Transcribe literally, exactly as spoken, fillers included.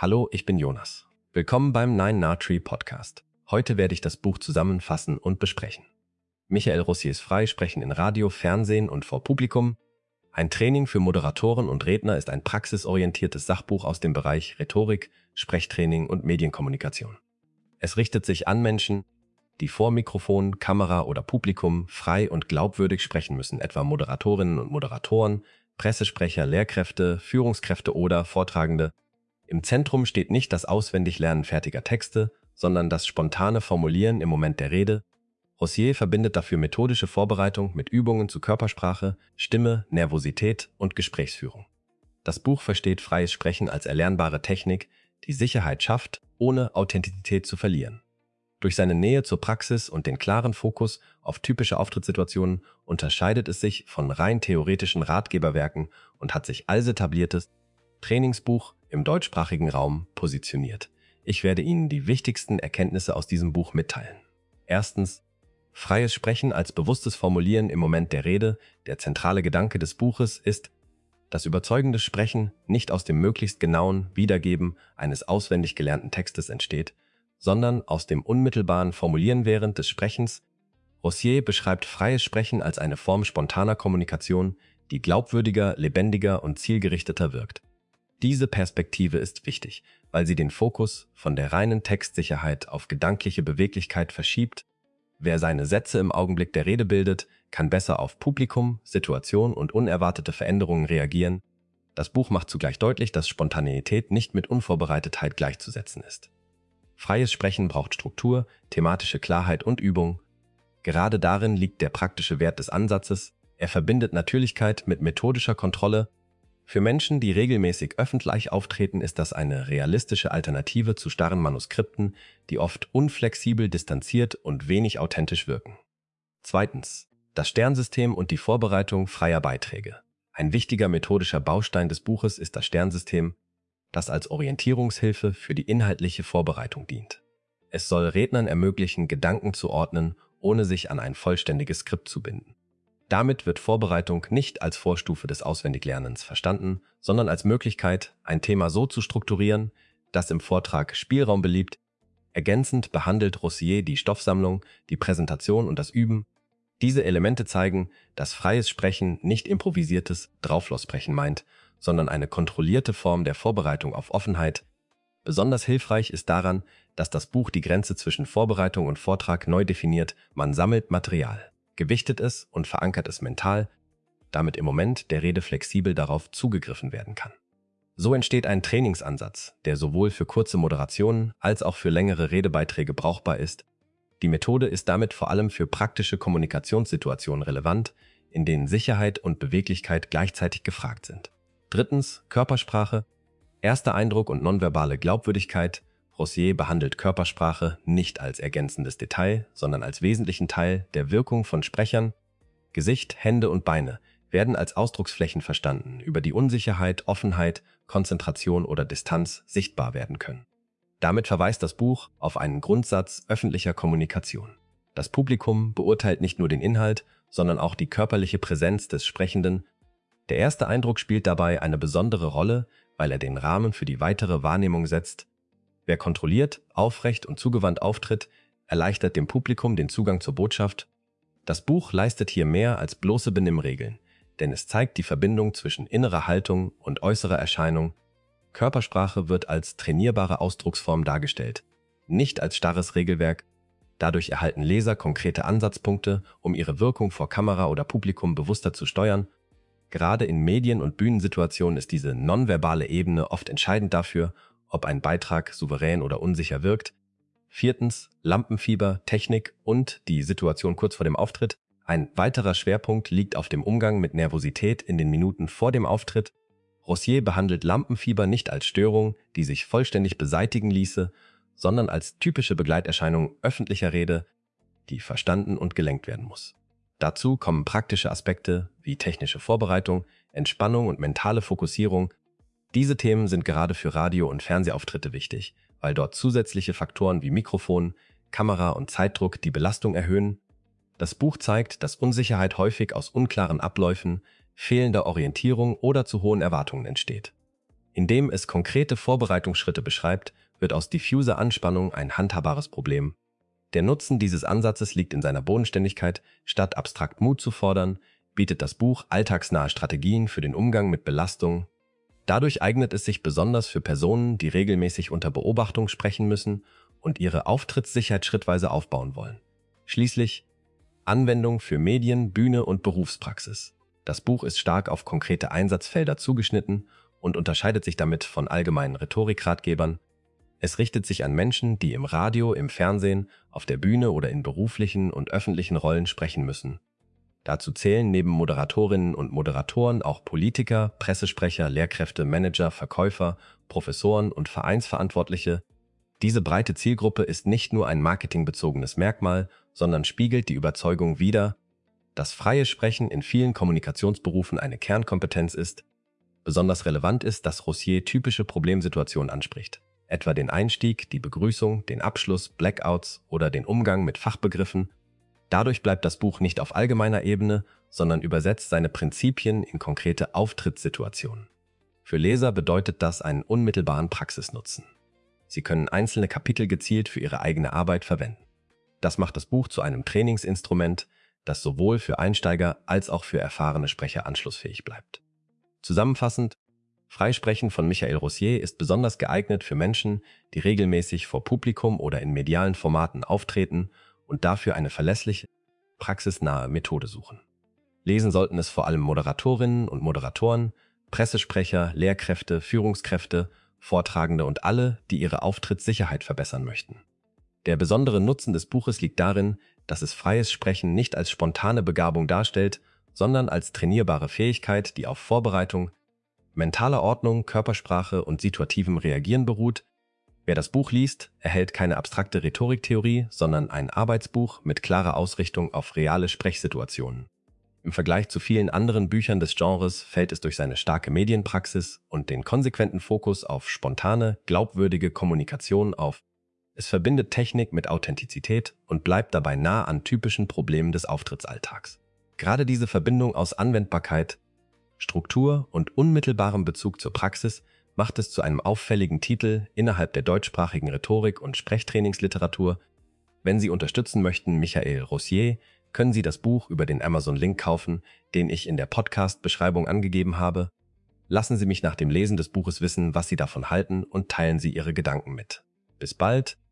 Hallo, ich bin Jonas. Willkommen beim Nine Nah Tree Podcast. Heute werde ich das Buch zusammenfassen und besprechen. Michael Rossiers Freisprechen in Radio, Fernsehen und vor Publikum. Ein Training für Moderatoren und Redner ist ein praxisorientiertes Sachbuch aus dem Bereich Rhetorik, Sprechtraining und Medienkommunikation. Es richtet sich an Menschen, die vor Mikrofon, Kamera oder Publikum frei und glaubwürdig sprechen müssen, etwa Moderatorinnen und Moderatoren, Pressesprecher, Lehrkräfte, Führungskräfte oder Vortragende. Im Zentrum steht nicht das Auswendiglernen fertiger Texte, sondern das spontane Formulieren im Moment der Rede. Rossier verbindet dafür methodische Vorbereitung mit Übungen zu Körpersprache, Stimme, Nervosität und Gesprächsführung. Das Buch versteht freies Sprechen als erlernbare Technik, die Sicherheit schafft, ohne Authentizität zu verlieren. Durch seine Nähe zur Praxis und den klaren Fokus auf typische Auftrittssituationen unterscheidet es sich von rein theoretischen Ratgeberwerken und hat sich als etabliertes Trainingsbuch im deutschsprachigen Raum positioniert. Ich werde Ihnen die wichtigsten Erkenntnisse aus diesem Buch mitteilen. Erstens, freies Sprechen als bewusstes Formulieren im Moment der Rede. Der zentrale Gedanke des Buches ist, dass überzeugendes Sprechen nicht aus dem möglichst genauen Wiedergeben eines auswendig gelernten Textes entsteht, sondern aus dem unmittelbaren Formulieren während des Sprechens. Rossier beschreibt freies Sprechen als eine Form spontaner Kommunikation, die glaubwürdiger, lebendiger und zielgerichteter wirkt. Diese Perspektive ist wichtig, weil sie den Fokus von der reinen Textsicherheit auf gedankliche Beweglichkeit verschiebt. Wer seine Sätze im Augenblick der Rede bildet, kann besser auf Publikum, Situation und unerwartete Veränderungen reagieren. Das Buch macht zugleich deutlich, dass Spontaneität nicht mit Unvorbereitetheit gleichzusetzen ist. Freies Sprechen braucht Struktur, thematische Klarheit und Übung. Gerade darin liegt der praktische Wert des Ansatzes. Er verbindet Natürlichkeit mit methodischer Kontrolle. Für Menschen, die regelmäßig öffentlich auftreten, ist das eine realistische Alternative zu starren Manuskripten, die oft unflexibel, distanziert und wenig authentisch wirken. Zweitens, das Sternsystem und die Vorbereitung freier Beiträge. Ein wichtiger methodischer Baustein des Buches ist das Sternsystem, das als Orientierungshilfe für die inhaltliche Vorbereitung dient. Es soll Rednern ermöglichen, Gedanken zu ordnen, ohne sich an ein vollständiges Skript zu binden. Damit wird Vorbereitung nicht als Vorstufe des Auswendiglernens verstanden, sondern als Möglichkeit, ein Thema so zu strukturieren, dass im Vortrag Spielraum beliebt. Ergänzend behandelt Rossier die Stoffsammlung, die Präsentation und das Üben. Diese Elemente zeigen, dass freies Sprechen nicht improvisiertes Drauflossprechen meint, sondern eine kontrollierte Form der Vorbereitung auf Offenheit. Besonders hilfreich ist daran, dass das Buch die Grenze zwischen Vorbereitung und Vortrag neu definiert. Man sammelt Material, gewichtet es und verankert es mental, damit im Moment der Rede flexibel darauf zugegriffen werden kann. So entsteht ein Trainingsansatz, der sowohl für kurze Moderationen als auch für längere Redebeiträge brauchbar ist. Die Methode ist damit vor allem für praktische Kommunikationssituationen relevant, in denen Sicherheit und Beweglichkeit gleichzeitig gefragt sind. Drittens, Körpersprache. Erster Eindruck und nonverbale Glaubwürdigkeit. Rossier behandelt Körpersprache nicht als ergänzendes Detail, sondern als wesentlichen Teil der Wirkung von Sprechern. Gesicht, Hände und Beine werden als Ausdrucksflächen verstanden, über die Unsicherheit, Offenheit, Konzentration oder Distanz sichtbar werden können. Damit verweist das Buch auf einen Grundsatz öffentlicher Kommunikation. Das Publikum beurteilt nicht nur den Inhalt, sondern auch die körperliche Präsenz des Sprechenden. Der erste Eindruck spielt dabei eine besondere Rolle, weil er den Rahmen für die weitere Wahrnehmung setzt. Wer kontrolliert, aufrecht und zugewandt auftritt, erleichtert dem Publikum den Zugang zur Botschaft. Das Buch leistet hier mehr als bloße Benimmregeln, denn es zeigt die Verbindung zwischen innerer Haltung und äußerer Erscheinung. Körpersprache wird als trainierbare Ausdrucksform dargestellt, nicht als starres Regelwerk. Dadurch erhalten Leser konkrete Ansatzpunkte, um ihre Wirkung vor Kamera oder Publikum bewusster zu steuern. Gerade in Medien- und Bühnensituationen ist diese nonverbale Ebene oft entscheidend dafür, ob ein Beitrag souverän oder unsicher wirkt. Viertens, Lampenfieber, Technik und die Situation kurz vor dem Auftritt. Ein weiterer Schwerpunkt liegt auf dem Umgang mit Nervosität in den Minuten vor dem Auftritt. Rossier behandelt Lampenfieber nicht als Störung, die sich vollständig beseitigen ließe, sondern als typische Begleiterscheinung öffentlicher Rede, die verstanden und gelenkt werden muss. Dazu kommen praktische Aspekte wie technische Vorbereitung, Entspannung und mentale Fokussierung. Diese Themen sind gerade für Radio- und Fernsehauftritte wichtig, weil dort zusätzliche Faktoren wie Mikrofon, Kamera und Zeitdruck die Belastung erhöhen. Das Buch zeigt, dass Unsicherheit häufig aus unklaren Abläufen, fehlender Orientierung oder zu hohen Erwartungen entsteht. Indem es konkrete Vorbereitungsschritte beschreibt, wird aus diffuser Anspannung ein handhabbares Problem. Der Nutzen dieses Ansatzes liegt in seiner Bodenständigkeit. Statt abstrakt Mut zu fordern, bietet das Buch alltagsnahe Strategien für den Umgang mit Belastungen. Dadurch eignet es sich besonders für Personen, die regelmäßig unter Beobachtung sprechen müssen und ihre Auftrittssicherheit schrittweise aufbauen wollen. Schließlich Anwendung für Medien, Bühne und Berufspraxis. Das Buch ist stark auf konkrete Einsatzfelder zugeschnitten und unterscheidet sich damit von allgemeinen Rhetorikratgebern. Es richtet sich an Menschen, die im Radio, im Fernsehen, auf der Bühne oder in beruflichen und öffentlichen Rollen sprechen müssen. Dazu zählen neben Moderatorinnen und Moderatoren auch Politiker, Pressesprecher, Lehrkräfte, Manager, Verkäufer, Professoren und Vereinsverantwortliche. Diese breite Zielgruppe ist nicht nur ein marketingbezogenes Merkmal, sondern spiegelt die Überzeugung wider, dass freies Sprechen in vielen Kommunikationsberufen eine Kernkompetenz ist. Besonders relevant ist, dass Rossier typische Problemsituationen anspricht, etwa den Einstieg, die Begrüßung, den Abschluss, Blackouts oder den Umgang mit Fachbegriffen. Dadurch bleibt das Buch nicht auf allgemeiner Ebene, sondern übersetzt seine Prinzipien in konkrete Auftrittssituationen. Für Leser bedeutet das einen unmittelbaren Praxisnutzen. Sie können einzelne Kapitel gezielt für ihre eigene Arbeit verwenden. Das macht das Buch zu einem Trainingsinstrument, das sowohl für Einsteiger als auch für erfahrene Sprecher anschlussfähig bleibt. Zusammenfassend: Freisprechen von Michael Rossier ist besonders geeignet für Menschen, die regelmäßig vor Publikum oder in medialen Formaten auftreten und dafür eine verlässliche, praxisnahe Methode suchen. Lesen sollten es vor allem Moderatorinnen und Moderatoren, Pressesprecher, Lehrkräfte, Führungskräfte, Vortragende und alle, die ihre Auftrittssicherheit verbessern möchten. Der besondere Nutzen des Buches liegt darin, dass es freies Sprechen nicht als spontane Begabung darstellt, sondern als trainierbare Fähigkeit, die auf Vorbereitung, mentaler Ordnung, Körpersprache und situativem Reagieren beruht. Wer das Buch liest, erhält keine abstrakte Rhetoriktheorie, sondern ein Arbeitsbuch mit klarer Ausrichtung auf reale Sprechsituationen. Im Vergleich zu vielen anderen Büchern des Genres fällt es durch seine starke Medienpraxis und den konsequenten Fokus auf spontane, glaubwürdige Kommunikation auf. Es verbindet Technik mit Authentizität und bleibt dabei nah an typischen Problemen des Auftrittsalltags. Gerade diese Verbindung aus Anwendbarkeit, Struktur und unmittelbarem Bezug zur Praxis macht es zu einem auffälligen Titel innerhalb der deutschsprachigen Rhetorik- und Sprechtrainingsliteratur. Wenn Sie unterstützen möchten Michael Rossier, können Sie das Buch über den Amazon-Link kaufen, den ich in der Podcast-Beschreibung angegeben habe. Lassen Sie mich nach dem Lesen des Buches wissen, was Sie davon halten, und teilen Sie Ihre Gedanken mit. Bis bald!